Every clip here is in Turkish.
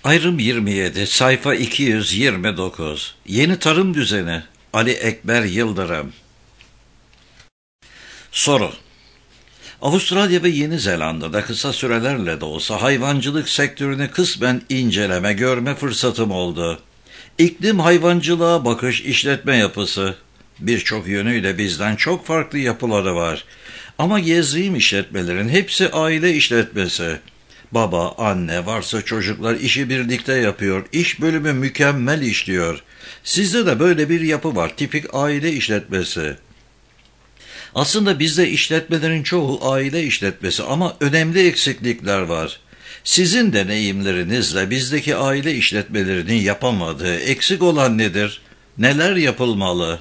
Ayrım 27, sayfa 229. Yeni Tarım Düzeni. Ali Ekber Yıldırım. Soru. Avustralya ve Yeni Zelanda'da kısa sürelerle de olsa hayvancılık sektörünü kısmen inceleme, görme fırsatım oldu. İklim hayvancılığa bakış, işletme yapısı. Birçok yönüyle bizden çok farklı yapıları var. Ama gezdiğim işletmelerin hepsi aile işletmesi. Baba, anne, varsa çocuklar işi birlikte yapıyor. İş bölümü mükemmel işliyor. Sizde de böyle bir yapı var. Tipik aile işletmesi. Aslında bizde işletmelerin çoğu aile işletmesi ama önemli eksiklikler var. Sizin deneyimlerinizle bizdeki aile işletmelerinin yapamadığı, eksik olan nedir? Neler yapılmalı?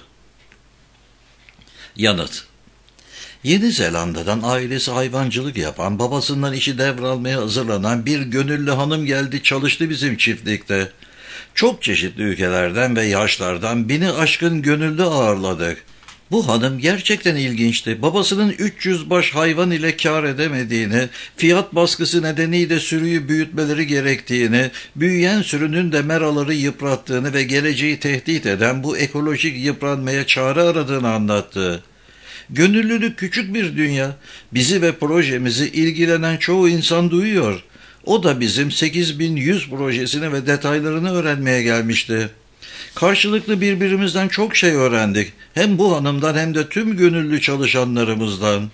Yanıt. Yeni Zelanda'dan ailesi hayvancılık yapan, babasından işi devralmaya hazırlanan bir gönüllü hanım geldi, çalıştı bizim çiftlikte. Çok çeşitli ülkelerden ve yaşlardan 1000'i aşkın gönüllü ağırladık. Bu hanım gerçekten ilginçti. Babasının 300 baş hayvan ile kâr edemediğini, fiyat baskısı nedeniyle sürüyü büyütmeleri gerektiğini, büyüyen sürünün de meraları yıprattığını ve geleceği tehdit eden bu ekolojik yıpranmaya çare aradığını anlattı. Gönüllülük küçük bir dünya. Bizi ve projemizi ilgilenen çoğu insan duyuyor. O da bizim 8100 projesini ve detaylarını öğrenmeye gelmişti. Karşılıklı birbirimizden çok şey öğrendik. Hem bu hanımdan hem de tüm gönüllü çalışanlarımızdan.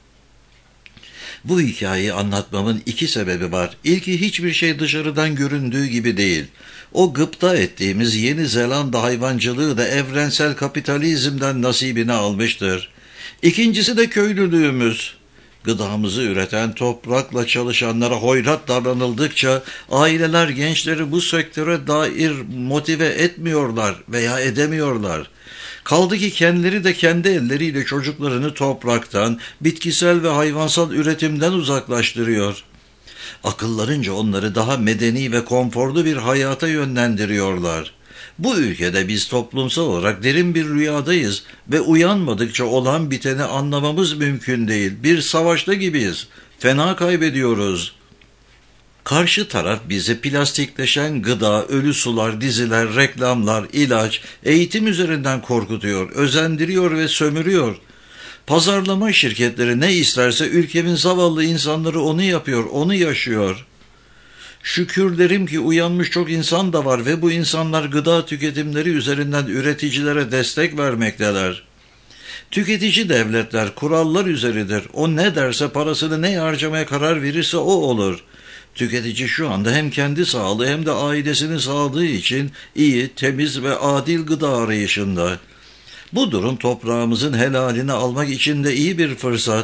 Bu hikayeyi anlatmamın 2 sebebi var. İlki, hiçbir şey dışarıdan göründüğü gibi değil. O gıpta ettiğimiz Yeni Zelanda hayvancılığı da evrensel kapitalizmden nasibini almıştır. İkincisi de köylülüğümüz. Gıdamızı üreten toprakla çalışanlara hoyrat davranıldıkça aileler gençleri bu sektöre dair motive etmiyorlar veya edemiyorlar. Kaldı ki kendileri de kendi elleriyle çocuklarını topraktan, bitkisel ve hayvansal üretimden uzaklaştırıyor. Akıllarınca onları daha medeni ve konforlu bir hayata yönlendiriyorlar. Bu ülkede biz toplumsal olarak derin bir rüyadayız ve uyanmadıkça olan biteni anlamamız mümkün değil. Bir savaşta gibiyiz. Fena kaybediyoruz. Karşı taraf bizi plastikleşen gıda, ölü sular, diziler, reklamlar, ilaç, eğitim üzerinden korkutuyor, özendiriyor ve sömürüyor. Pazarlama şirketleri ne isterse ülkemin zavallı insanları onu yapıyor, onu yaşıyor. Şükür derim ki uyanmış çok insan da var ve bu insanlar gıda tüketimleri üzerinden üreticilere destek vermekteler. Tüketici devletler kurallar üzeridir. O ne derse, parasını ne harcamaya karar verirse o olur. Tüketici şu anda hem kendi sağlığı hem de ailesinin sağlığı için iyi, temiz ve adil gıda arayışında. Bu durum toprağımızın helalini almak için de iyi bir fırsat.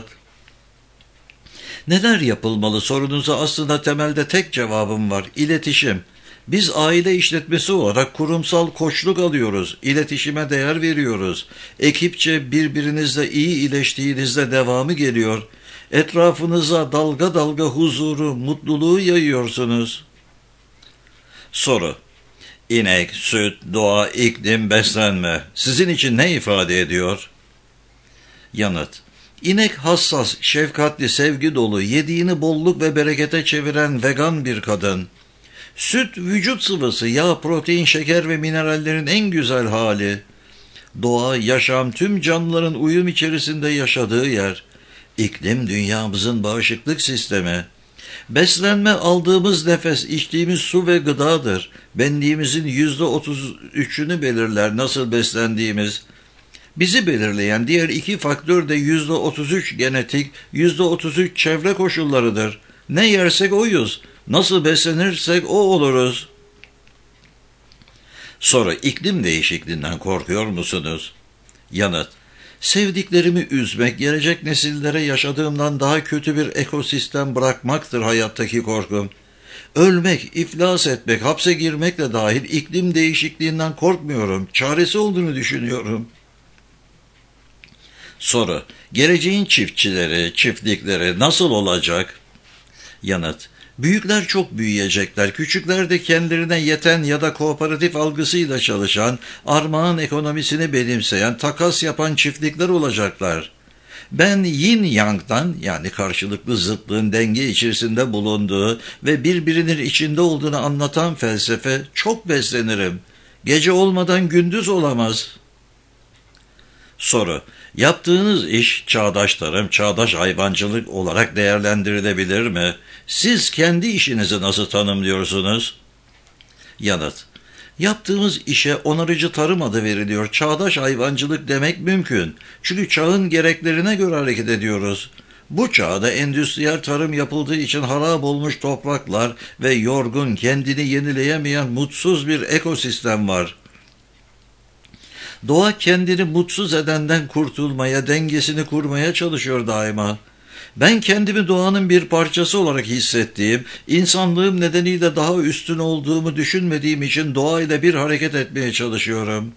Neler yapılmalı sorunuza aslında temelde tek cevabım var: İletişim. Biz aile işletmesi olarak kurumsal koçluk alıyoruz, iletişime değer veriyoruz. Ekipçe birbirinizle iyi iletiştiğinizde devamı geliyor. Etrafınıza dalga dalga huzuru, mutluluğu yayıyorsunuz. Soru. İnek, süt, doğa, iklim, beslenme sizin için ne ifade ediyor? Yanıt. İnek hassas, şefkatli, sevgi dolu, yediğini bolluk ve berekete çeviren vegan bir kadın. Süt, vücut sıvısı, yağ, protein, şeker ve minerallerin en güzel hali. Doğa, yaşam, tüm canlıların uyum içerisinde yaşadığı yer. İklim, dünyamızın bağışıklık sistemi. Beslenme, aldığımız nefes, içtiğimiz su ve gıdadır. Benliğimizin %33'ünü belirler nasıl beslendiğimiz. Bizi belirleyen diğer 2 faktör de %33 genetik, %33 çevre koşullarıdır. Ne yersek oyuz, nasıl beslenirsek o oluruz. Soru. İklim değişikliğinden korkuyor musunuz? Yanıt. Sevdiklerimi üzmek, gelecek nesillere yaşadığımdan daha kötü bir ekosistem bırakmaktır hayattaki korkum. Ölmek, iflas etmek, hapse girmekle dahil iklim değişikliğinden korkmuyorum. Çaresi olduğunu düşünüyorum. Soru. Geleceğin çiftçileri, çiftlikleri nasıl olacak? Yanıt. Büyükler çok büyüyecekler, küçükler de kendilerine yeten ya da kooperatif algısıyla çalışan, armağan ekonomisini benimseyen, takas yapan çiftlikler olacaklar. Ben yin yang'dan, yani karşılıklı zıtlığın denge içerisinde bulunduğu ve birbirinin içinde olduğunu anlatan felsefe çok beslenirim. Gece olmadan gündüz olamaz. Soru: yaptığınız iş çağdaş tarım, çağdaş hayvancılık olarak değerlendirilebilir mi? Siz kendi işinizi nasıl tanımlıyorsunuz? Yanıt: yaptığımız işe onarıcı tarım adı veriliyor. Çağdaş hayvancılık demek mümkün. Çünkü çağın gereklerine göre hareket ediyoruz. Bu çağda endüstriyel tarım yapıldığı için harap olmuş topraklar ve yorgun, kendini yenileyemeyen mutsuz bir ekosistem var. Doğa kendini mutsuz edenden kurtulmaya, dengesini kurmaya çalışıyor daima. Ben kendimi doğanın bir parçası olarak hissettiğim, insanlığım nedeniyle daha üstün olduğumu düşünmediğim için doğayla bir hareket etmeye çalışıyorum.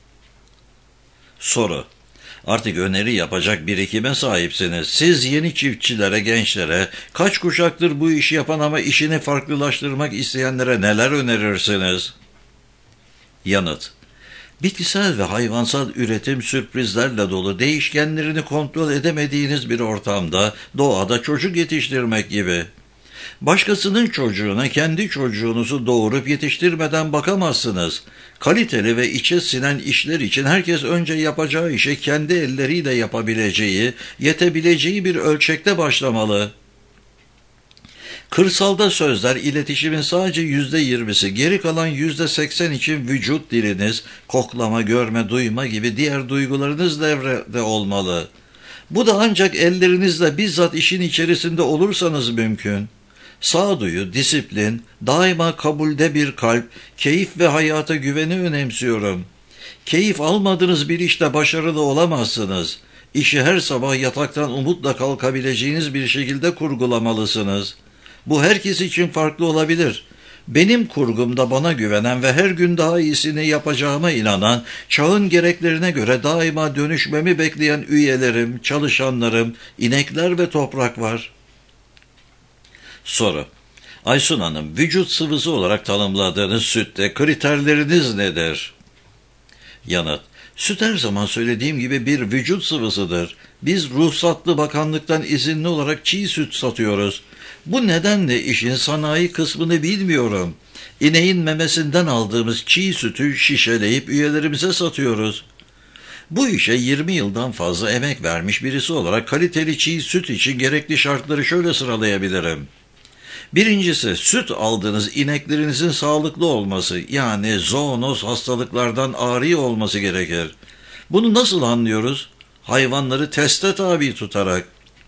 Soru: artık öneri yapacak birikime sahipsiniz. Siz yeni çiftçilere, gençlere, kaç kuşaktır bu işi yapan ama işini farklılaştırmak isteyenlere neler önerirsiniz? Yanıt: bitkisel ve hayvansal üretim sürprizlerle dolu, değişkenlerini kontrol edemediğiniz bir ortamda, doğada çocuk yetiştirmek gibi. Başkasının çocuğuna kendi çocuğunuzu doğurup yetiştirmeden bakamazsınız. Kaliteli ve içe sinen işler için herkes önce yapacağı işe kendi elleriyle yapabileceği, yetebileceği bir ölçekte başlamalı. Kırsalda sözler iletişimin sadece %20'si, geri kalan %80 için vücut diliniz, koklama, görme, duyma gibi diğer duygularınız devrede olmalı. Bu da ancak ellerinizle bizzat işin içerisinde olursanız mümkün. Sağduyu, disiplin, daima kabulde bir kalp, keyif ve hayata güveni önemsiyorum. Keyif almadığınız bir işte başarılı olamazsınız. İşi her sabah yataktan umutla kalkabileceğiniz bir şekilde kurgulamalısınız. Bu herkes için farklı olabilir. Benim kurgumda bana güvenen ve her gün daha iyisini yapacağıma inanan, çağın gereklerine göre daima dönüşmemi bekleyen üyelerim, çalışanlarım, inekler ve toprak var. Soru: Aysun Hanım, vücut sıvısı olarak tanımladığınız sütte kriterleriniz nedir? Yanıt: süt her zaman söylediğim gibi bir vücut sıvısıdır. Biz ruhsatlı bakanlıktan izinli olarak çiğ süt satıyoruz. Bu nedenle işin sanayi kısmını bilmiyorum. İneğin memesinden aldığımız çiğ sütü şişeleyip üyelerimize satıyoruz. Bu işe 20 yıldan fazla emek vermiş birisi olarak kaliteli çiğ süt için gerekli şartları şöyle sıralayabilirim. Birincisi, süt aldığınız ineklerinizin sağlıklı olması, yani zoonoz hastalıklardan arı olması gerekir. Bunu nasıl anlıyoruz? Hayvanları teste tabi tutarak.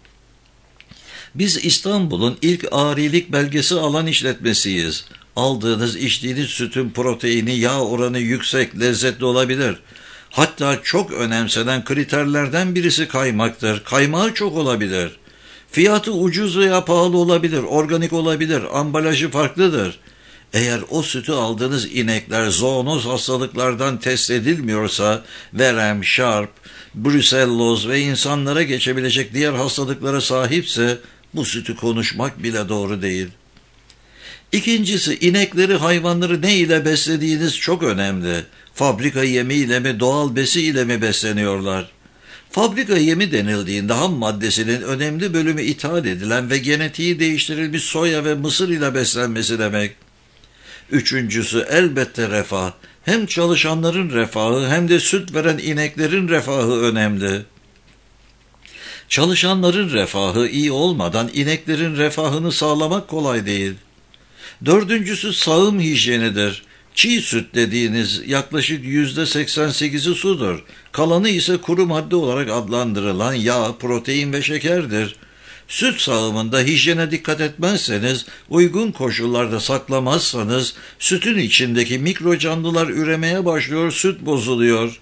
Biz İstanbul'un ilk arilik belgesi alan işletmesiyiz. Aldığınız, içtiğiniz sütün proteini, yağ oranı yüksek, lezzetli olabilir. Hatta çok önemsenen kriterlerden birisi kaymaktır. Kaymağı çok olabilir. Fiyatı ucuz veya pahalı olabilir, organik olabilir, ambalajı farklıdır. Eğer o sütü aldığınız inekler zoonoz hastalıklardan test edilmiyorsa, verem, şarp, bruselloz ve insanlara geçebilecek diğer hastalıklara sahipse, bu sütü konuşmak bile doğru değil. İkincisi, inekleri, hayvanları ne ile beslediğiniz çok önemli. Fabrika yemiyle mi, doğal besi ile mi besleniyorlar? Fabrika yemi denildiğinde ham maddesinin önemli bölümü ithal edilen ve genetiği değiştirilmiş soya ve mısır ile beslenmesi demek. Üçüncüsü elbette refah. Hem çalışanların refahı hem de süt veren ineklerin refahı önemli. Çalışanların refahı iyi olmadan ineklerin refahını sağlamak kolay değil. Dördüncüsü sağım hijyenidir. Çiğ süt dediğiniz yaklaşık %88'i sudur. Kalanı ise kuru madde olarak adlandırılan yağ, protein ve şekerdir. Süt sağımında hijyene dikkat etmezseniz, uygun koşullarda saklamazsanız, sütün içindeki mikro canlılar üremeye başlıyor, süt bozuluyor.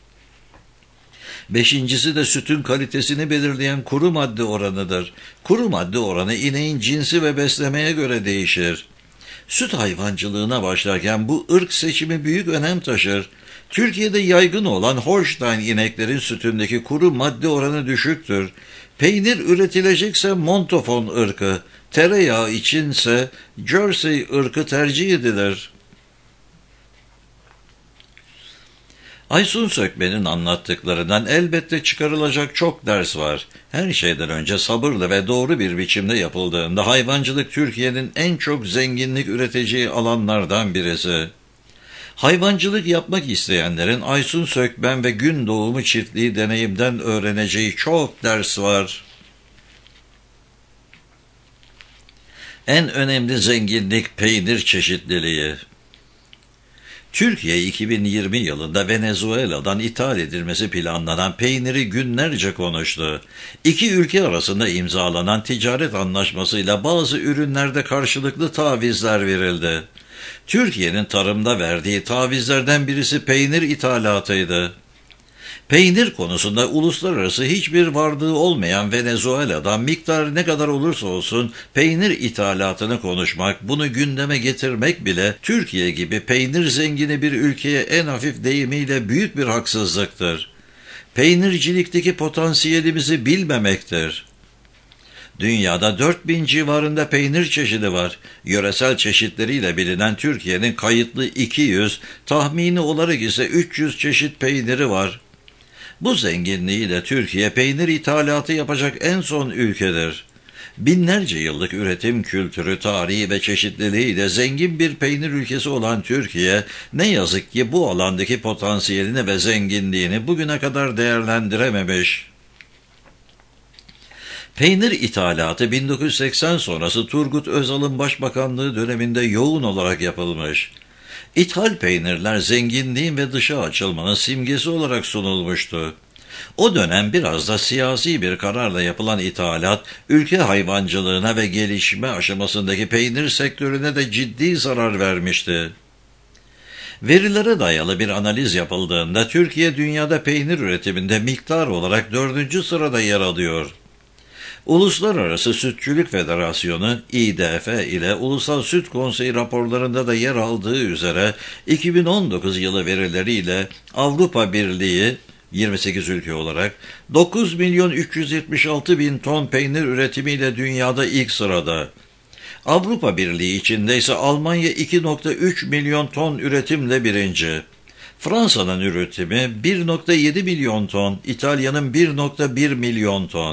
Beşincisi de sütün kalitesini belirleyen kuru madde oranıdır. Kuru madde oranı ineğin cinsi ve beslemeye göre değişir. Süt hayvancılığına başlarken bu ırk seçimi büyük önem taşır. Türkiye'de yaygın olan Holstein ineklerin sütündeki kuru madde oranı düşüktür. Peynir üretilecekse Montafon ırkı, tereyağı içinse Jersey ırkı tercih edilir. Aysun Sökmen'in anlattıklarından elbette çıkarılacak çok ders var. Her şeyden önce sabırlı ve doğru bir biçimde yapıldığında hayvancılık Türkiye'nin en çok zenginlik üreteceği alanlardan birisi. Hayvancılık yapmak isteyenlerin Aysun Sökmen ve Gün Doğumu çiftliği deneyimden öğreneceği çok ders var. En önemli zenginlik peynir çeşitliliği. Türkiye 2020 yılında Venezuela'dan ithal edilmesi planlanan peyniri günlerce konuştu. İki ülke arasında imzalanan ticaret anlaşmasıyla bazı ürünlerde karşılıklı tavizler verildi. Türkiye'nin tarımda verdiği tavizlerden birisi peynir ithalatıydı. Peynir konusunda uluslararası hiçbir varlığı olmayan Venezuela'dan miktar ne kadar olursa olsun peynir ithalatını konuşmak, bunu gündeme getirmek bile Türkiye gibi peynir zengini bir ülkeye en hafif deyimiyle büyük bir haksızlıktır. Peynircilikteki potansiyelimizi bilmemektir. Dünyada 4000 civarında peynir çeşidi var. Yöresel çeşitleriyle bilinen Türkiye'nin kayıtlı 200, tahmini olarak ise 300 çeşit peyniri var. Bu zenginliğiyle Türkiye peynir ithalatı yapacak en son ülkedir. Binlerce yıllık üretim kültürü, tarihi ve çeşitliliğiyle zengin bir peynir ülkesi olan Türkiye, ne yazık ki bu alandaki potansiyelini ve zenginliğini bugüne kadar değerlendirememiş. Peynir ithalatı 1980 sonrası Turgut Özal'ın başbakanlığı döneminde yoğun olarak yapılmış. İthal peynirler zenginliğin ve dışa açılmanın simgesi olarak sunulmuştu. O dönem biraz da siyasi bir kararla yapılan ithalat, ülke hayvancılığına ve gelişme aşamasındaki peynir sektörüne de ciddi zarar vermişti. Verilere dayalı bir analiz yapıldığında Türkiye dünyada peynir üretiminde miktar olarak 4. sırada yer alıyor. Uluslararası Sütçülük Federasyonu (İDF) ile Ulusal Süt Konseyi raporlarında da yer aldığı üzere 2019 yılı verileriyle Avrupa Birliği 28 ülke olarak 9.376.000 ton peynir üretimiyle dünyada ilk sırada. Avrupa Birliği içinde ise Almanya 2.3 milyon ton üretimle birinci. Fransa'nın üretimi 1.7 milyon ton, İtalya'nın 1.1 milyon ton.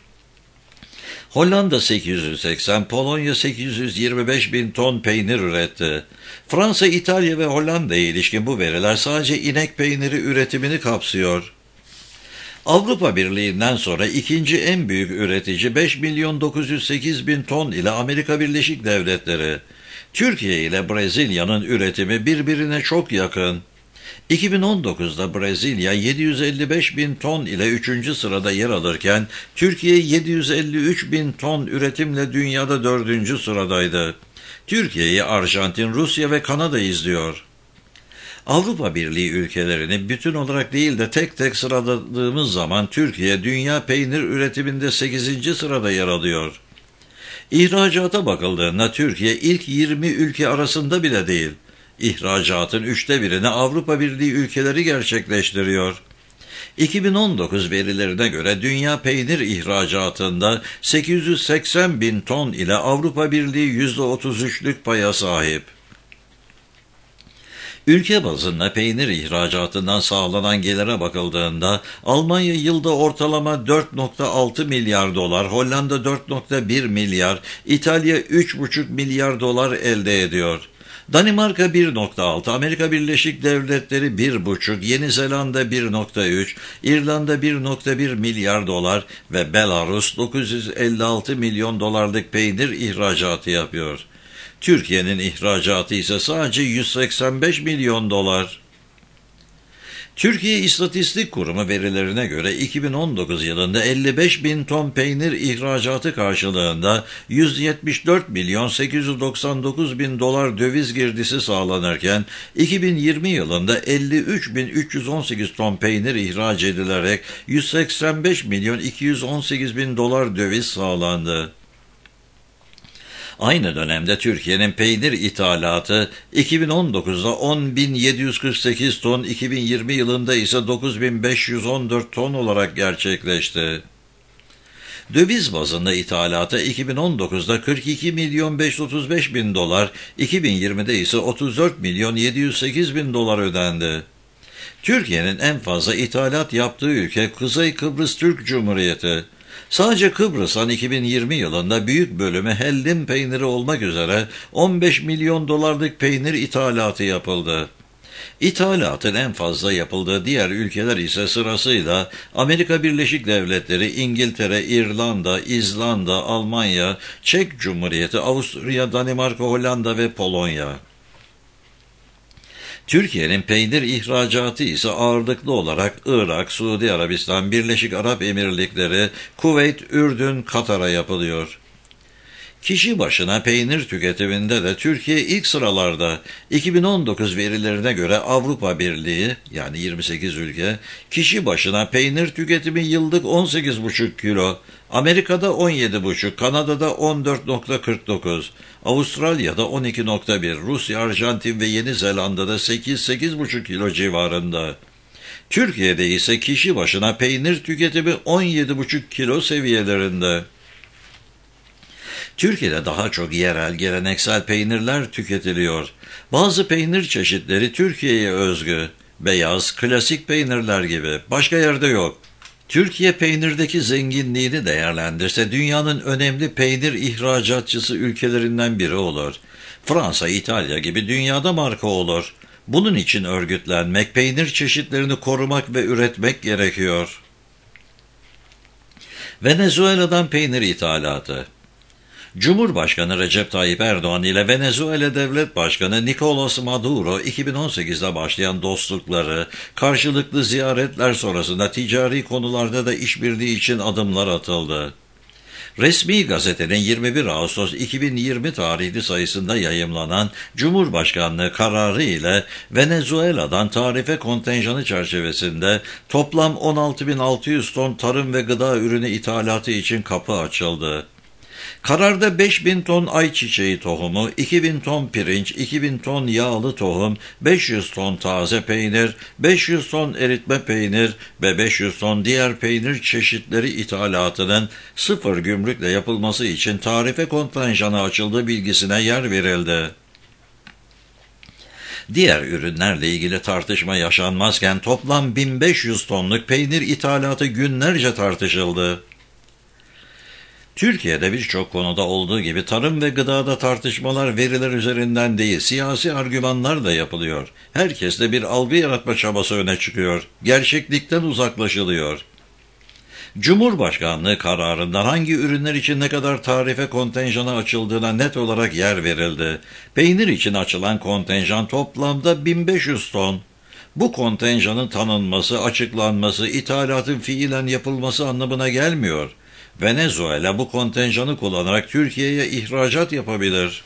Hollanda 880, Polonya 825 bin ton peynir üretti. Fransa, İtalya ve Hollanda'ya ilişkin bu veriler sadece inek peyniri üretimini kapsıyor. Avrupa Birliği'nden sonra ikinci en büyük üretici 5.908.000 ton ile Amerika Birleşik Devletleri. Türkiye ile Brezilya'nın üretimi birbirine çok yakın. 2019'da Brezilya 755.000 ton ile 3. sırada yer alırken Türkiye 753.000 ton üretimle dünyada 4. sıradaydı. Türkiye'yi Arjantin, Rusya ve Kanada izliyor. Avrupa Birliği ülkelerini bütün olarak değil de tek tek sıraladığımız zaman Türkiye dünya peynir üretiminde 8. sırada yer alıyor. İhracata bakıldığında Türkiye ilk 20 ülke arasında bile değil. İhracatın 1/3'ünü Avrupa Birliği ülkeleri gerçekleştiriyor. 2019 verilerine göre dünya peynir ihracatında 880.000 ton ile Avrupa Birliği %33'lük paya sahip. Ülke bazında peynir ihracatından sağlanan gelire bakıldığında Almanya yılda ortalama 4.6 milyar dolar, Hollanda 4.1 milyar, İtalya 3.5 milyar dolar elde ediyor. Danimarka 1.6, Amerika Birleşik Devletleri 1.5, Yeni Zelanda 1.3, İrlanda 1.1 milyar dolar ve Belarus 956 milyon dolarlık peynir ihracatı yapıyor. Türkiye'nin ihracatı ise sadece 185 milyon dolar. Türkiye İstatistik Kurumu verilerine göre 2019 yılında 55.000 ton peynir ihracatı karşılığında 174.899.000 dolar döviz girdisi sağlanırken 2020 yılında 53.318 ton peynir ihraç edilerek 185.218.000 dolar döviz sağlandı. Aynı dönemde Türkiye'nin peynir ithalatı 2019'da 10.748 ton, 2020 yılında ise 9.514 ton olarak gerçekleşti. Döviz bazında ithalata 2019'da 42.535.000 dolar, 2020'de ise 34.708.000 dolar ödendi. Türkiye'nin en fazla ithalat yaptığı ülke Kuzey Kıbrıs Türk Cumhuriyeti. Sadece Kıbrıs'tan 2020 yılında büyük bölümü hellim peyniri olmak üzere 15 milyon dolarlık peynir ithalatı yapıldı. İthalatın en fazla yapıldığı diğer ülkeler ise sırasıyla Amerika Birleşik Devletleri, İngiltere, İrlanda, İzlanda, Almanya, Çek Cumhuriyeti, Avusturya, Danimarka, Hollanda ve Polonya. Türkiye'nin peynir ihracatı ise ağırlıklı olarak Irak, Suudi Arabistan, Birleşik Arap Emirlikleri, Kuveyt, Ürdün, Katar'a yapılıyor. Kişi başına peynir tüketiminde de Türkiye ilk sıralarda. 2019 verilerine göre Avrupa Birliği yani 28 ülke kişi başına peynir tüketimi yıllık 18,5 kilo, Amerika'da 17,5, Kanada'da 14,49, Avustralya'da 12,1, Rusya, Arjantin ve Yeni Zelanda'da 8-8,5 kilo civarında. Türkiye'de ise kişi başına peynir tüketimi 17,5 kilo seviyelerinde. Türkiye'de daha çok yerel, geleneksel peynirler tüketiliyor. Bazı peynir çeşitleri Türkiye'ye özgü. Beyaz, klasik peynirler gibi. Başka yerde yok. Türkiye peynirdeki zenginliğini değerlendirse dünyanın önemli peynir ihracatçısı ülkelerinden biri olur. Fransa, İtalya gibi dünyada marka olur. Bunun için örgütlenmek, peynir çeşitlerini korumak ve üretmek gerekiyor. Venezuela'dan peynir ithalatı. Cumhurbaşkanı Recep Tayyip Erdoğan ile Venezuela Devlet Başkanı Nicolás Maduro 2018'de başlayan dostlukları, karşılıklı ziyaretler sonrasında ticari konularda da işbirliği için adımlar atıldı. Resmi gazetenin 21 Ağustos 2020 tarihli sayısında yayımlanan Cumhurbaşkanlığı kararı ile Venezuela'dan tarife kontenjanı çerçevesinde toplam 16.600 ton tarım ve gıda ürünü ithalatı için kapı açıldı. Kararda 5.000 ton ayçiçeği tohumu, 2.000 ton pirinç, 2.000 ton yağlı tohum, 500 ton taze peynir, 500 ton eritme peynir ve 500 ton diğer peynir çeşitleri ithalatının sıfır gümrükle yapılması için tarife kontenjanı açıldığı bilgisine yer verildi. Diğer ürünlerle ilgili tartışma yaşanmazken toplam 1500 tonluk peynir ithalatı günlerce tartışıldı. Türkiye'de birçok konuda olduğu gibi tarım ve gıdada tartışmalar veriler üzerinden değil, siyasi argümanlar da yapılıyor. Herkeste bir algı yaratma çabası öne çıkıyor. Gerçeklikten uzaklaşılıyor. Cumhurbaşkanlığı kararından hangi ürünler için ne kadar tarife kontenjanı açıldığına net olarak yer verildi. Peynir için açılan kontenjan toplamda 1500 ton. Bu kontenjanın tanınması, açıklanması, ithalatın fiilen yapılması anlamına gelmiyor. Venezuela bu kontenjanı kullanarak Türkiye'ye ihracat yapabilir.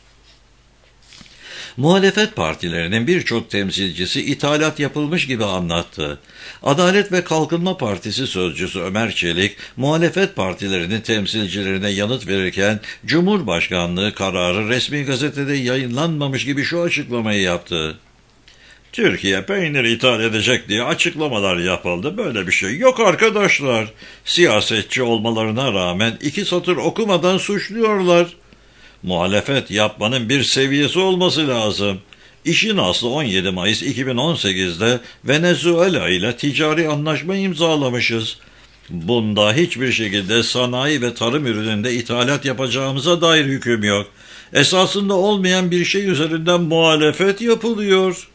Muhalefet partilerinin birçok temsilcisi ithalat yapılmış gibi anlattı. Adalet ve Kalkınma Partisi sözcüsü Ömer Çelik, muhalefet partilerinin temsilcilerine yanıt verirken Cumhurbaşkanlığı kararı resmi gazetede yayınlanmamış gibi şu açıklamayı yaptı. Türkiye peynir ithal edecek diye açıklamalar yapıldı. Böyle bir şey yok arkadaşlar. Siyasetçi olmalarına rağmen 2 satır okumadan suçluyorlar. Muhalefet yapmanın bir seviyesi olması lazım. İşin aslı 17 Mayıs 2018'de Venezuela ile ticari anlaşma imzalamışız. Bunda hiçbir şekilde sanayi ve tarım ürününde ithalat yapacağımıza dair hüküm yok. Esasında olmayan bir şey üzerinden muhalefet yapılıyor.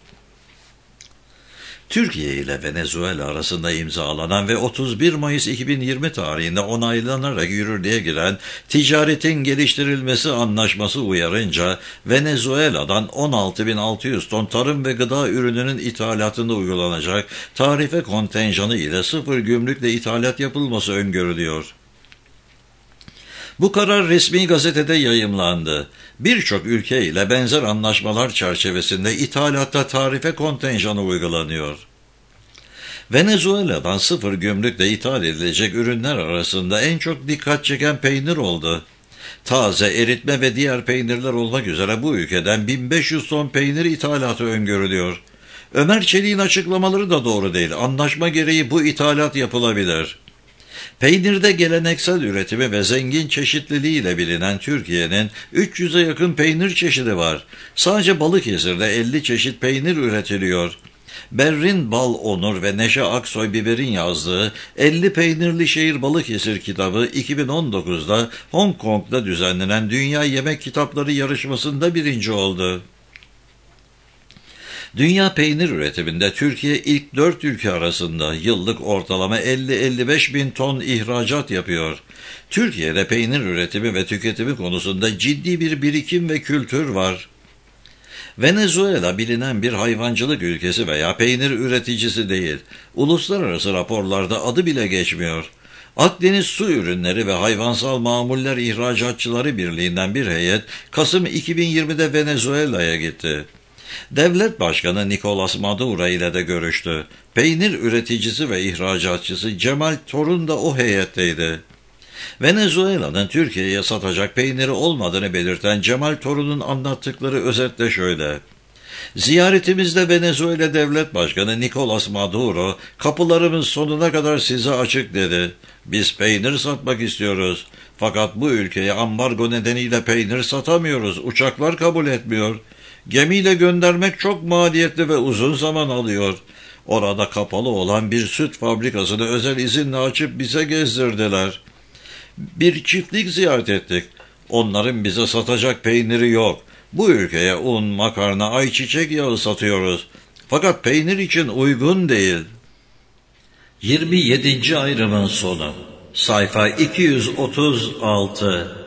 Türkiye ile Venezuela arasında imzalanan ve 31 Mayıs 2020 tarihinde onaylanarak yürürlüğe giren ticaretin geliştirilmesi anlaşması uyarınca Venezuela'dan 16.600 ton tarım ve gıda ürününün ithalatında uygulanacak tarife kontenjanı ile sıfır gümrükle ithalat yapılması öngörülüyor. Bu karar resmi gazetede yayımlandı. Birçok ülke ile benzer anlaşmalar çerçevesinde ithalatta tarife kontenjanı uygulanıyor. Venezuela'dan sıfır gümrükle ithal edilecek ürünler arasında en çok dikkat çeken peynir oldu. Taze, eritme ve diğer peynirler olmak üzere bu ülkeden 1500 ton peynir ithalatı öngörülüyor. Ömer Çelik'in açıklamaları da doğru değil. Anlaşma gereği bu ithalat yapılabilir. Peynirde geleneksel üretimi ve zengin çeşitliliğiyle bilinen Türkiye'nin 300'e yakın peynir çeşidi var. Sadece Balıkesir'de 50 çeşit peynir üretiliyor. Berrin Bal Onur ve Neşe Aksoy Biber'in yazdığı 50 Peynirli Şehir Balıkesir kitabı 2019'da Hong Kong'da düzenlenen Dünya Yemek Kitapları yarışmasında birinci oldu. Dünya peynir üretiminde Türkiye ilk 4 ülke arasında yıllık ortalama 50-55 bin ton ihracat yapıyor. Türkiye'de peynir üretimi ve tüketimi konusunda ciddi bir birikim ve kültür var. Venezuela bilinen bir hayvancılık ülkesi veya peynir üreticisi değil. Uluslararası raporlarda adı bile geçmiyor. Akdeniz Su Ürünleri ve Hayvansal Mamuller İhracatçıları Birliği'nden bir heyet Kasım 2020'de Venezuela'ya gitti. Devlet Başkanı Nicolas Maduro ile de görüştü. Peynir üreticisi ve ihracatçısı Cemal Torun da o heyetteydi. Venezuela'nın Türkiye'ye satacak peyniri olmadığını belirten Cemal Torun'un anlattıkları özetle şöyle. Ziyaretimizde Venezuela Devlet Başkanı Nicolas Maduro, kapılarımız sonuna kadar size açık dedi. Biz peynir satmak istiyoruz. Fakat bu ülkeye ambargo nedeniyle peynir satamıyoruz. Uçaklar kabul etmiyor. Gemiyle göndermek çok maliyetli ve uzun zaman alıyor. Orada kapalı olan bir süt fabrikasını özel izinle açıp bize gezdirdiler. Bir çiftlik ziyaret ettik. Onların bize satacak peyniri yok. Bu ülkeye un, makarna, ayçiçek yağı satıyoruz. Fakat peynir için uygun değil. 27. ayrımın sonu. Sayfa 236.